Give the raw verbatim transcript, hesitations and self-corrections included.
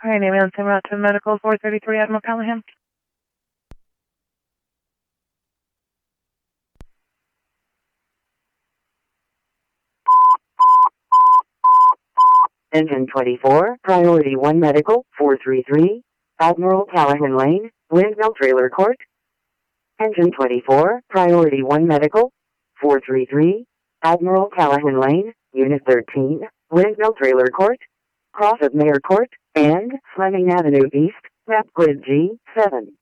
Alright, ambulance en route to medical four thirty-three Admiral Callahan. Engine twenty-four, Priority one Medical, four three three, Admiral Callahan Lane, Windmill Trailer Court. Engine twenty-four, Priority one Medical, four three three, Admiral Callahan Lane, Unit thirteen, Windmill Trailer Court, Cross of Mayor Court, and Fleming Avenue East, map grid G seven.